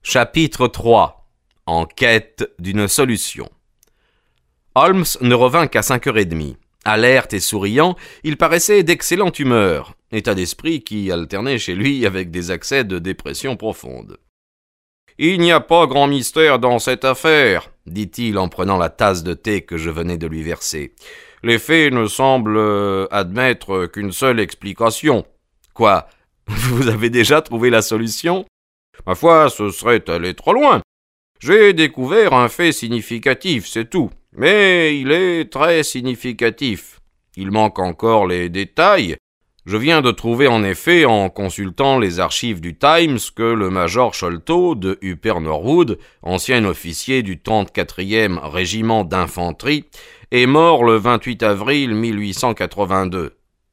Chapitre 3. En quête d'une solution. Holmes ne revint qu'à 5h30. Alerte et souriant, il paraissait d'excellente humeur, état d'esprit qui alternait chez lui avec des accès de dépression profonde. « Il n'y a pas grand mystère dans cette affaire, » dit-il en prenant la tasse de thé que je venais de lui verser. « Les faits ne semblent admettre qu'une seule explication. »« Quoi, vous avez déjà trouvé la solution ?»« Ma foi, ce serait aller trop loin. J'ai découvert un fait significatif, c'est tout. Mais il est très significatif. Il manque encore les détails. Je viens de trouver en effet, en consultant les archives du Times, que le major Sholto de Upper Norwood, ancien officier du 34e régiment d'infanterie, est mort le 28 avril 1882.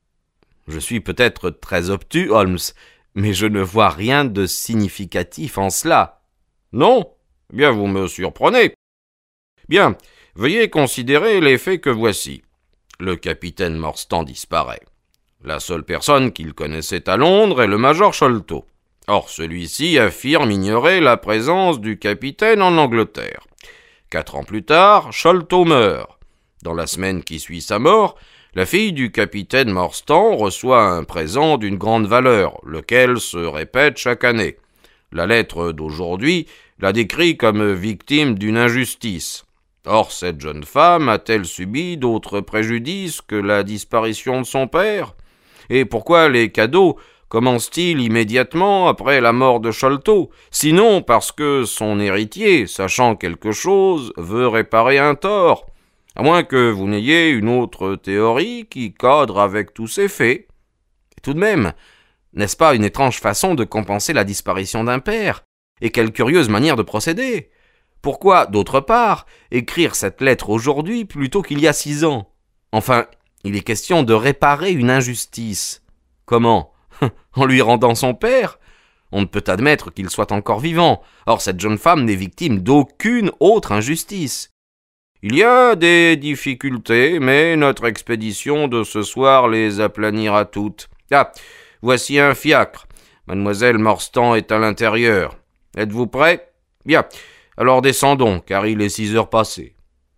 Je suis peut-être très obtus, Holmes, mais je ne vois rien de significatif en cela. Non ? Bien, vous me surprenez. Bien, veuillez considérer les faits que voici. Le capitaine Morstan disparaît. La seule personne qu'il connaissait à Londres est le major Sholto. Or, celui-ci affirme ignorer la présence du capitaine en Angleterre. 4 ans plus tard, Sholto meurt. Dans la semaine qui suit sa mort, la fille du capitaine Morstan reçoit un présent d'une grande valeur, lequel se répète chaque année. La lettre d'aujourd'hui la décrit comme victime d'une injustice. Or, cette jeune femme a-t-elle subi d'autres préjudices que la disparition de son père ? Et pourquoi les cadeaux commencent-ils immédiatement après la mort de Sholto ? Sinon parce que son héritier, sachant quelque chose, veut réparer un tort. À moins que vous n'ayez une autre théorie qui cadre avec tous ces faits. Et tout de même, n'est-ce pas une étrange façon de compenser la disparition d'un père ? Et quelle curieuse manière de procéder ? Pourquoi, d'autre part, écrire cette lettre aujourd'hui plutôt qu'il y a 6 ans ? Enfin, il est question de réparer une injustice. Comment ? En lui rendant son père ? On ne peut admettre qu'il soit encore vivant. Or, cette jeune femme n'est victime d'aucune autre injustice. Il y a des difficultés, mais notre expédition de ce soir les aplanira toutes. Ah, voici un fiacre. Mademoiselle Morstan est à l'intérieur. Êtes-vous prêts ? Bien, alors descendons, car il est 6h passées.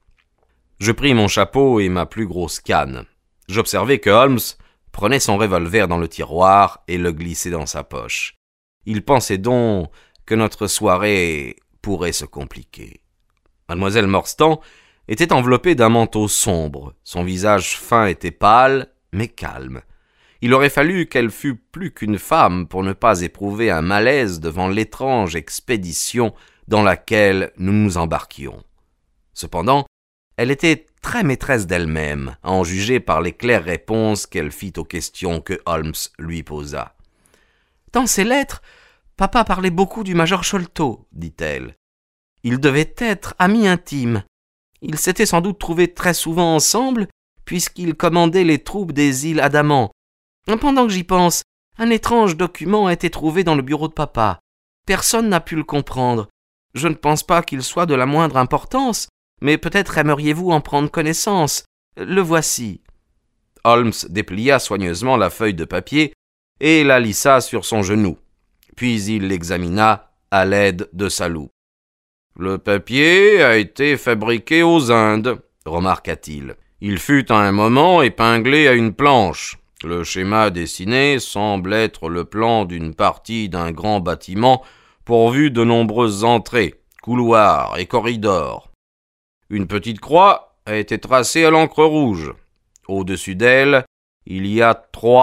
Je pris mon chapeau et ma plus grosse canne. J'observai que Holmes prenait son revolver dans le tiroir et le glissait dans sa poche. Il pensait donc que notre soirée pourrait se compliquer. Mademoiselle Morstan était enveloppée d'un manteau sombre. Son visage fin était pâle, mais calme. Il aurait fallu qu'elle fût plus qu'une femme pour ne pas éprouver un malaise devant l'étrange expédition dans laquelle nous nous embarquions. Cependant, elle était très maîtresse d'elle-même, à en juger par les claires réponses qu'elle fit aux questions que Holmes lui posa. « Dans ses lettres, papa parlait beaucoup du major Sholto, dit-elle. Ils devaient être amis intimes. Ils s'étaient sans doute trouvés très souvent ensemble, puisqu'ils commandaient les troupes des îles Andaman. Pendant que j'y pense, un étrange document a été trouvé dans le bureau de papa. Personne n'a pu le comprendre. Je ne pense pas qu'il soit de la moindre importance, mais peut-être aimeriez-vous en prendre connaissance. Le voici. » Holmes déplia soigneusement la feuille de papier et la lissa sur son genou. Puis il l'examina à l'aide de sa loupe. « Le papier a été fabriqué aux Indes, » remarqua-t-il. « Il fut à un moment épinglé à une planche. Le schéma dessiné semble être le plan d'une partie d'un grand bâtiment pourvu de nombreuses entrées, couloirs et corridors. Une petite croix a été tracée à l'encre rouge. Au-dessus d'elle, il y a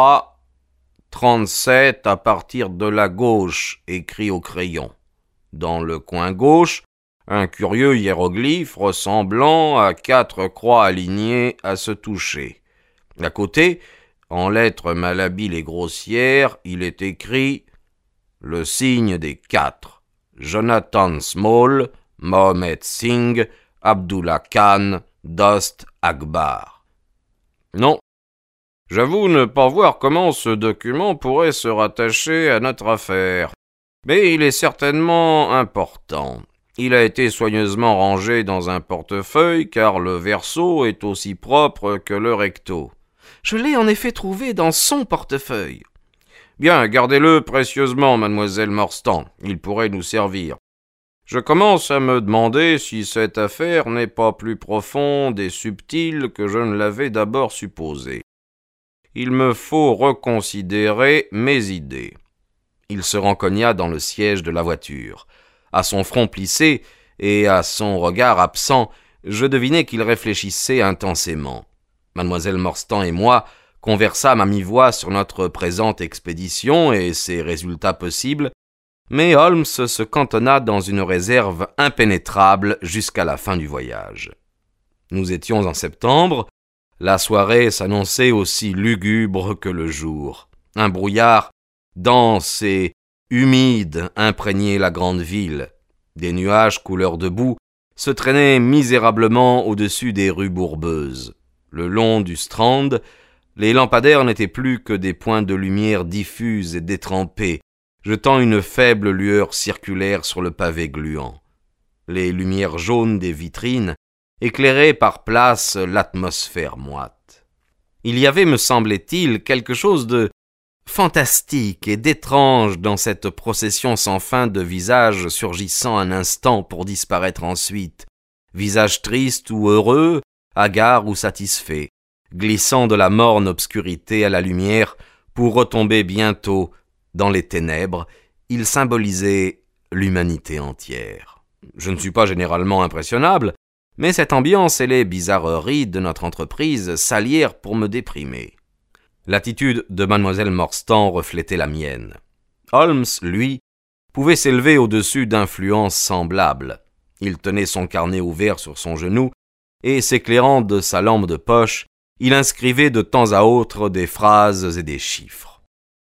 3,37 à partir de la gauche, écrit au crayon. Dans le coin gauche, un curieux hiéroglyphe ressemblant à 4 croix alignées à se toucher. À côté, en lettres malhabiles et grossières, il est écrit « Le signe des 4. Jonathan Small, Mohamed Singh, Abdullah Khan, Dost Akbar. » Non, j'avoue ne pas voir comment ce document pourrait se rattacher à notre affaire. Mais il est certainement important. Il a été soigneusement rangé dans un portefeuille, car le verso est aussi propre que le recto. Je l'ai en effet trouvé dans son portefeuille. Bien, gardez-le précieusement, mademoiselle Morstan. Il pourrait nous servir. Je commence à me demander si cette affaire n'est pas plus profonde et subtile que je ne l'avais d'abord supposé. Il me faut reconsidérer mes idées. » Il se rencogna dans le siège de la voiture. À son front plissé et à son regard absent, je devinai qu'il réfléchissait intensément. Mademoiselle Morstan et moi conversâmes à mi-voix sur notre présente expédition et ses résultats possibles, mais Holmes se cantonna dans une réserve impénétrable jusqu'à la fin du voyage. Nous étions en septembre, la soirée s'annonçait aussi lugubre que le jour. Un brouillard dense et humide imprégnait la grande ville. Des nuages couleur de boue se traînaient misérablement au-dessus des rues bourbeuses. Le long du Strand, les lampadaires n'étaient plus que des points de lumière diffuse et détrempés, jetant une faible lueur circulaire sur le pavé gluant. Les lumières jaunes des vitrines éclairaient par places l'atmosphère moite. Il y avait, me semblait-il, quelque chose de fantastique et d'étrange dans cette procession sans fin de visages surgissant un instant pour disparaître ensuite, visages tristes ou heureux, hagards ou satisfaits, glissant de la morne obscurité à la lumière pour retomber bientôt dans les ténèbres. Ils symbolisaient l'humanité entière. Je ne suis pas généralement impressionnable, mais cette ambiance et les bizarreries de notre entreprise s'allièrent pour me déprimer. L'attitude de mademoiselle Morstan reflétait la mienne. Holmes, lui, pouvait s'élever au-dessus d'influences semblables. Il tenait son carnet ouvert sur son genou, et s'éclairant de sa lampe de poche, il inscrivait de temps à autre des phrases et des chiffres.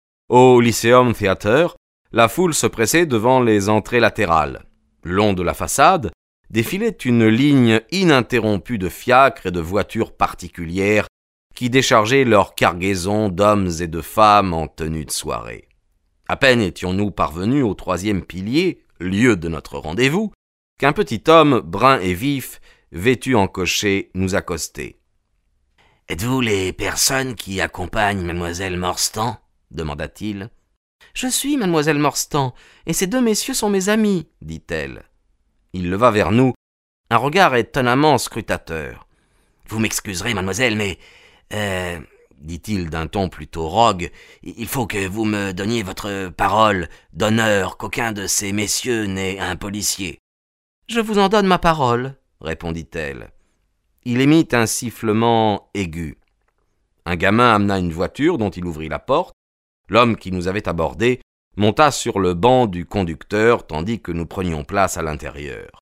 Au Lyceum Theatre, la foule se pressait devant les entrées latérales. Le long de la façade défilait une ligne ininterrompue de fiacres et de voitures particulières qui déchargeaient leur cargaison d'hommes et de femmes en tenue de soirée. À peine étions-nous parvenus au 3e pilier, lieu de notre rendez-vous, qu'un petit homme brun et vif, vêtu en cocher, nous accostait. « Êtes-vous les personnes qui accompagnent mademoiselle Morstan ?» demanda-t-il. « Je suis mademoiselle Morstan, et ces 2 messieurs sont mes amis, » dit-elle. Il leva vers nous un regard étonnamment scrutateur. « Vous m'excuserez, mademoiselle, mais... dit-il d'un ton plutôt rogue, « il faut que vous me donniez votre parole d'honneur qu'aucun de ces messieurs n'est un policier. »« Je vous en donne ma parole, » répondit-elle. Il émit un sifflement aigu. Un gamin amena une voiture dont il ouvrit la porte. L'homme qui nous avait abordés monta sur le banc du conducteur tandis que nous prenions place à l'intérieur.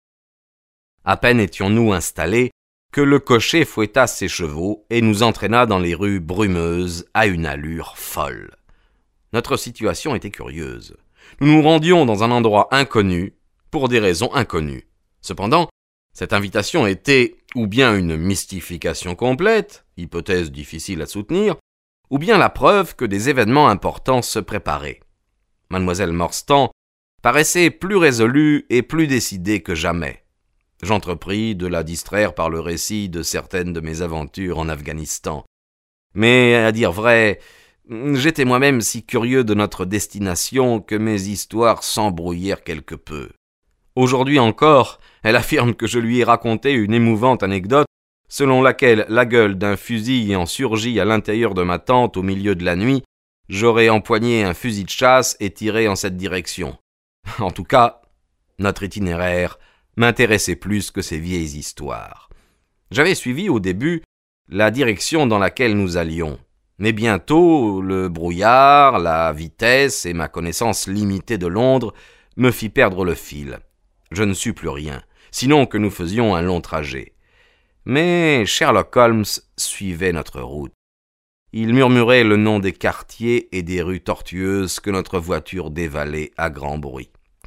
À peine étions-nous installés que le cocher fouetta ses chevaux et nous entraîna dans les rues brumeuses à une allure folle. Notre situation était curieuse. Nous nous rendions dans un endroit inconnu pour des raisons inconnues. Cependant, cette invitation était ou bien une mystification complète, hypothèse difficile à soutenir, ou bien la preuve que des événements importants se préparaient. Mademoiselle Morstan paraissait plus résolue et plus décidée que jamais. J'entrepris de la distraire par le récit de certaines de mes aventures en Afghanistan. Mais, à dire vrai, j'étais moi-même si curieux de notre destination que mes histoires s'embrouillèrent quelque peu. Aujourd'hui encore, elle affirme que je lui ai raconté une émouvante anecdote selon laquelle la gueule d'un fusil ayant surgi à l'intérieur de ma tente au milieu de la nuit, j'aurais empoigné un fusil de chasse et tiré en cette direction. En tout cas, notre itinéraire m'intéressait plus que ces vieilles histoires. J'avais suivi au début la direction dans laquelle nous allions, mais bientôt le brouillard, la vitesse et ma connaissance limitée de Londres me fit perdre le fil. Je ne sus plus rien, sinon que nous faisions un long trajet. Mais Sherlock Holmes suivait notre route. Il murmurait le nom des quartiers et des rues tortueuses que notre voiture dévalait à grand bruit.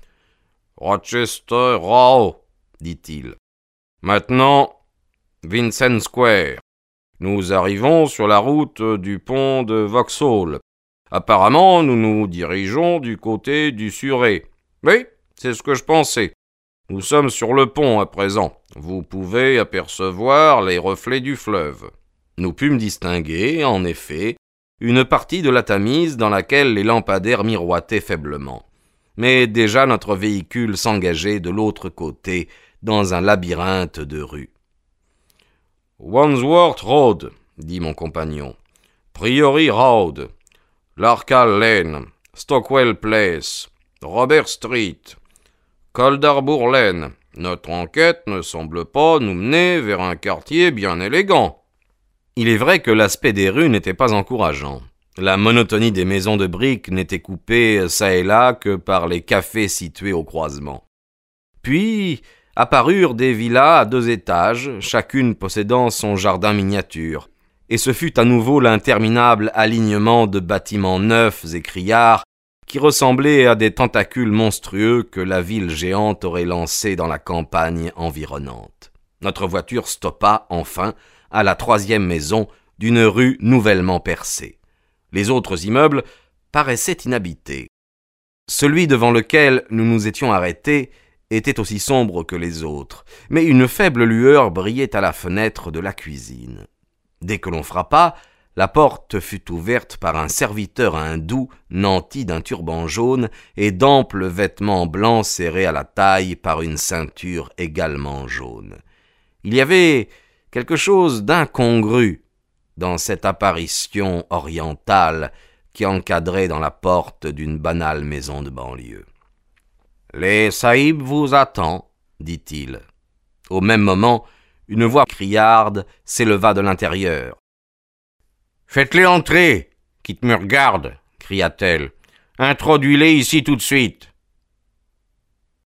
« Rochester Row, dit-il. Maintenant, Vincent Square. Nous arrivons sur la route du pont de Vauxhall. Apparemment, nous nous dirigeons du côté du Surrey. Oui, c'est ce que je pensais. Nous sommes sur le pont à présent. Vous pouvez apercevoir les reflets du fleuve. » Nous pûmes distinguer, en effet, une partie de la Tamise dans laquelle les lampadaires miroitaient faiblement. mais déjà notre véhicule s'engageait de l'autre côté, dans un labyrinthe de rues. « Wandsworth Road, dit mon compagnon. Priory Road, Larkall Lane, Stockwell Place, Robert Street, Calderbourg Lane. Notre enquête ne semble pas nous mener vers un quartier bien élégant. » Il est vrai que l'aspect des rues n'était pas encourageant. La monotonie des maisons de briques n'était coupée çà et là que par les cafés situés au croisement. Puis apparurent des villas à 2 étages, chacune possédant son jardin miniature, et ce fut à nouveau l'interminable alignement de bâtiments neufs et criards qui ressemblaient à des tentacules monstrueux que la ville géante aurait lancés dans la campagne environnante. Notre voiture stoppa enfin à la 3e maison d'une rue nouvellement percée. Les autres immeubles paraissaient inhabités. Celui devant lequel nous nous étions arrêtés était aussi sombre que les autres, mais une faible lueur brillait à la fenêtre de la cuisine. Dès que l'on frappa, la porte fut ouverte par un serviteur hindou nanti d'un turban jaune et d'amples vêtements blancs serrés à la taille par une ceinture également jaune. Il y avait quelque chose d'incongru dans cette apparition orientale qui encadrait dans la porte d'une banale maison de banlieue. « Les sahibs vous attendent, dit-il. Au même moment, une voix criarde s'éleva de l'intérieur. « Faites-les entrer, quitte me regarde, cria-t-elle. Introduis-les ici tout de suite.